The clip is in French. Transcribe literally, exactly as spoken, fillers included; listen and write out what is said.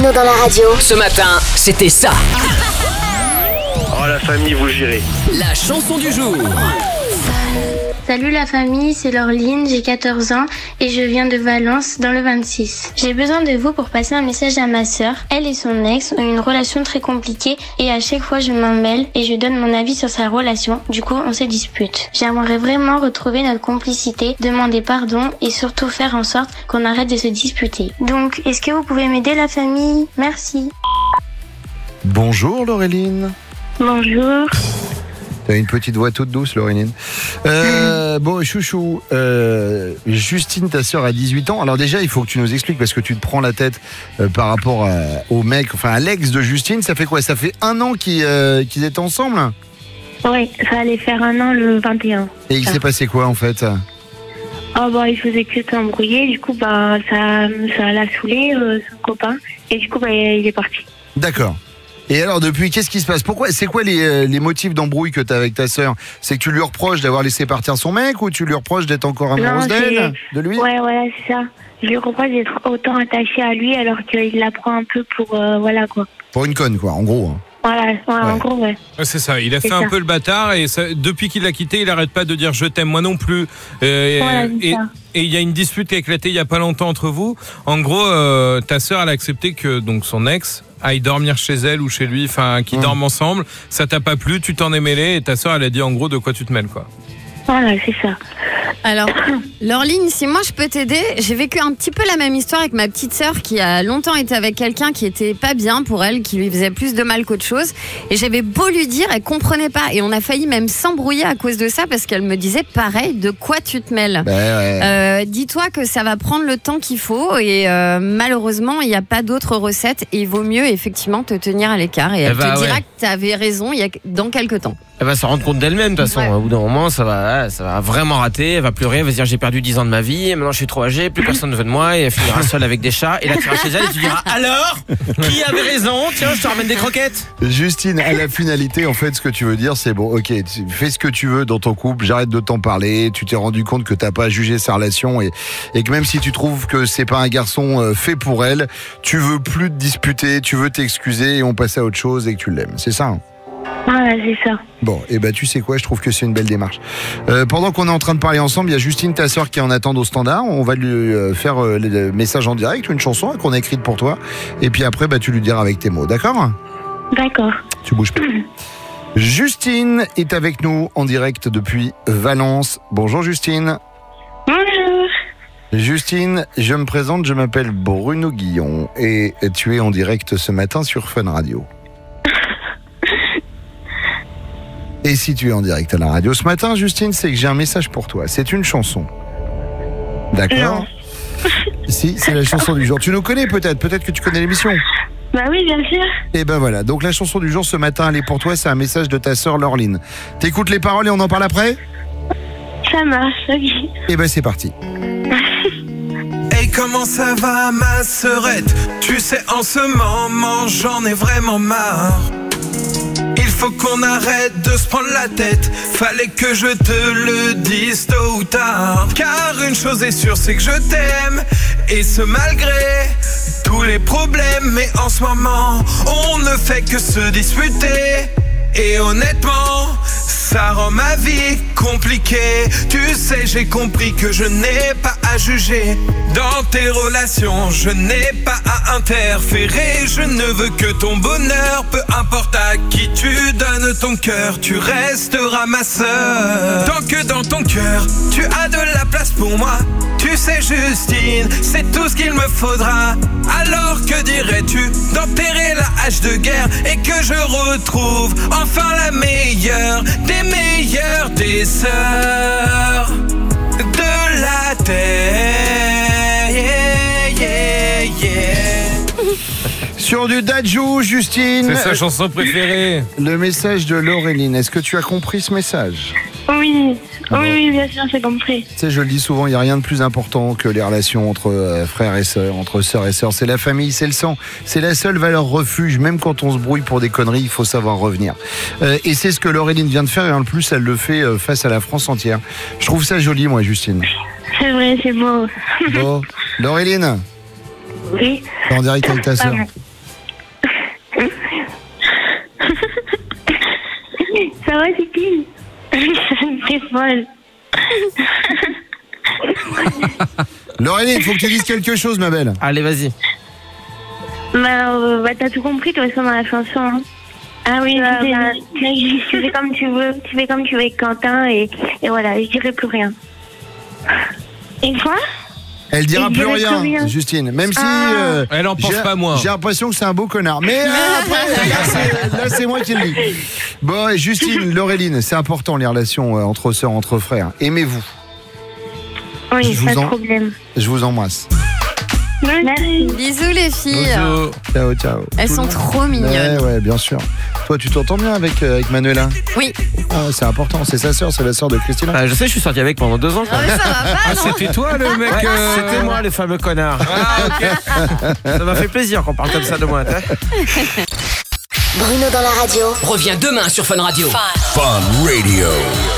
Bruno dans la radio. Ce matin, c'était ça. Oh la famille, vous gérez. La chanson du jour. Salut la famille, c'est Laureline, j'ai quatorze ans et je viens de Valence dans le vingt-six. J'ai besoin de vous pour passer un message à ma sœur. Elle et son ex ont une relation très compliquée et à chaque fois je m'en mêle et je donne mon avis sur sa relation. Du coup, on se dispute. J'aimerais vraiment retrouver notre complicité, demander pardon et surtout faire en sorte qu'on arrête de se disputer. Donc, est-ce que vous pouvez m'aider la famille? Merci. Bonjour Laureline. Bonjour. T'as une petite voix toute douce, Laureline. Euh, bon, chouchou, euh, Justine, ta sœur a dix-huit ans. Alors déjà, il faut que tu nous expliques parce que tu te prends la tête euh, par rapport à, au mec, enfin à l'ex de Justine. Ça fait quoi? Ça fait un an qu'ils, euh, qu'ils étaient ensemble? Oui, ça allait faire un an le vingt et un. Et il s'est passé quoi en fait? Oh bah il faisait que s'embrouiller, du coup bah ça, ça l'a saoulé, euh, son copain, et du coup bah il est parti. D'accord. Et alors depuis, qu'est-ce qui se passe? Pourquoi? C'est quoi les, les motifs d'embrouille que tu as avec ta sœur? C'est que tu lui reproches d'avoir laissé partir son mec ou tu lui reproches d'être encore amoureuse d'elle, de lui? Ouais, voilà, c'est ça. Je lui reproche d'être autant attachée à lui alors qu'il la prend un peu pour... Euh, voilà quoi. Pour une conne quoi, en gros. Hein. Voilà, ouais, ouais. En gros, ouais. C'est ça, il a c'est fait ça. un peu le bâtard et ça, depuis qu'il l'a quitté, il arrête pas de dire je t'aime, moi non plus. Euh, Voilà, et ça. et il y a une dispute qui a éclaté il y a pas longtemps entre vous. En gros, euh, ta sœur elle a accepté que donc son ex aille dormir chez elle ou chez lui, enfin qu'ils mmh. dorment ensemble. Ça t'a pas plu, tu t'en es mêlé et ta sœur elle a dit en gros de quoi tu te mêles quoi. Voilà, c'est ça. Alors, Laureline, si moi je peux t'aider, j'ai vécu un petit peu la même histoire avec ma petite sœur qui a longtemps été avec quelqu'un qui était pas bien pour elle, qui lui faisait plus de mal qu'autre chose. Et j'avais beau lui dire, elle comprenait pas. Et on a failli même s'embrouiller à cause de ça parce qu'elle me disait pareil, de quoi tu te mêles? Ben ouais. euh, Dis-toi que ça va prendre le temps qu'il faut et euh, malheureusement, il n'y a pas d'autre recette et il vaut mieux effectivement te tenir à l'écart. Et elle, elle va, te dira ouais. que tu avais raison il y a, dans quelques temps. Elle va se rendre compte d'elle-même, de toute façon. Ouais. Au bout d'un moment, ça va, ça va vraiment rater. Elle va pleurer, elle va se dire j'ai perdu dix ans de ma vie, et maintenant je suis trop âgé, plus personne ne veut de moi, et elle finira seule avec des chats. Et là, tu iras chez elle et tu diras alors, qui avait raison? Tiens, je te ramène des croquettes. Justine, à la finalité, en fait, ce que tu veux dire, c'est bon, ok, tu fais ce que tu veux dans ton couple, j'arrête de t'en parler, tu t'es rendu compte que t'as pas jugé sa relation et, et que même si tu trouves que c'est pas un garçon euh, fait pour elle, tu veux plus te disputer, tu veux t'excuser et on passe à autre chose et que tu l'aimes. C'est ça, hein? Voilà, c'est ça. Bon, et bah tu sais quoi, je trouve que c'est une belle démarche. Euh, pendant qu'on est en train de parler ensemble, il y a Justine, ta sœur, qui est en attente au standard. On va lui euh, faire euh, le message en direct, une chanson qu'on a écrite pour toi. Et puis après, bah tu lui diras avec tes mots, d'accord? D'accord. Tu bouges pas. Justine est avec nous en direct depuis Valence. Bonjour Justine. Bonjour. Justine, je me présente, je m'appelle Bruno Guillon et tu es en direct ce matin sur Fun Radio. Et si tu es en direct à la radio ce matin, Justine, c'est que j'ai un message pour toi. C'est une chanson. D'accord? Si, c'est la chanson du jour. Tu nous connais peut-être, peut-être que tu connais l'émission. Bah oui, bien sûr. Et ben voilà, donc la chanson du jour ce matin, elle est pour toi, c'est un message de ta sœur Laureline. T'écoutes les paroles et on en parle après? Ça marche, ok. Et ben c'est parti. Hey, comment ça va ma sœurette? Tu sais, en ce moment, j'en ai vraiment marre. Il faut qu'on arrête de se prendre la tête. Fallait que je te le dise tôt ou tard. Car une chose est sûre, c'est que je t'aime. Et ce malgré tous les problèmes. Mais en ce moment, on ne fait que se disputer. Et honnêtement, ça rend ma vie compliquée. Tu sais, j'ai compris que je n'ai pas à juger. Dans tes relations, je n'ai pas à interférer. Je ne veux que ton bonheur. Peu importe à qui tu donnes ton cœur, tu resteras ma sœur. Tant que dans ton cœur, tu as de la place pour moi. Tu sais Justine, c'est tout ce qu'il me faudra. Alors que dirais-tu d'enterrer la hache de guerre et que je retrouve enfin la meilleure des meilleures des sœurs de la terre. Yeah, yeah, yeah. Sur du Dadju, Justine. C'est sa chanson préférée. Le message de Laureline, est-ce que tu as compris ce message? Oui, Bon. oui, oui, bien sûr, j'ai compris. Tu sais, je le dis souvent, il n'y a rien de plus important que les relations entre euh, frères et sœurs, entre sœurs et sœurs. C'est la famille, c'est le sang. C'est la seule valeur refuge. Même quand on se brouille pour des conneries, il faut savoir revenir. Euh, et c'est ce que Laureline vient de faire. Et en plus, elle le fait euh, face à la France entière. Je trouve ça joli, moi, Justine. C'est vrai, c'est beau. Bon, Laureline, Oui. t'es en direct avec ta sœur. Pardon. Ça va, Titi? T'es folle. Laureline, il faut que tu dises quelque chose, ma belle. Allez, vas-y. Bah, euh, bah t'as tout compris, toi, ça dans la chanson. Hein. Ah oui, bah, bah, tu fais comme tu veux, tu fais comme tu veux avec Quentin et, et voilà, je dirai plus rien. Et quoi? Elle dira Et plus dirai rien, plus rien. Justine. Même si. Ah. euh, Elle en pense j'ai- pas moins. J'ai l'impression que c'est un beau connard. Mais euh, après, là, c'est- là, c'est moi qui le dis. Bon, et Justine, Laureline, c'est important les relations euh, entre sœurs, entre frères. Aimez-vous. Oui, Je pas vous de en- problème. Je vous embrasse. Merci. Bisous les filles. Bonjour. Ciao, ciao. Elles Tout le sont monde- trop mignonnes. Ouais, ouais, bien sûr. Toi, tu t'entends bien avec, euh, avec Manuela? Oui. Ah, c'est important. C'est sa sœur, c'est la sœur de Christina. Ah, je sais, je suis sorti avec pendant deux ans. Non mais ça va pas, Ah, non? c'était toi le mec Ouais, euh, C'était moi, le fameux connard. Ah, ok. Ça m'a fait plaisir qu'on parle comme ça de moi. hein. Bruno dans la radio revient demain sur Fun Radio. Fun Radio.